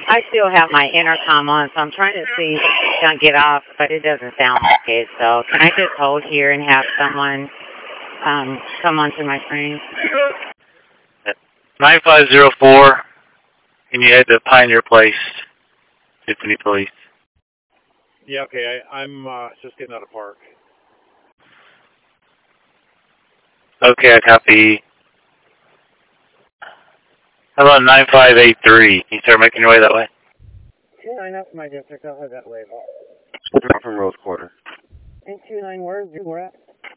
I still have my intercom on, so I'm trying to see if I can get off, but it doesn't sound like it. So can I just hold here and have someone come onto my screen? 9504, and you head to Pioneer Place, Tiffany Police. Yeah, okay. I'm just getting out of park. Okay, I copy. How about 9583? Can you start making your way that way? Yeah, enough my district. I'll head that way. From Rose Quarter. 829 words, we're at.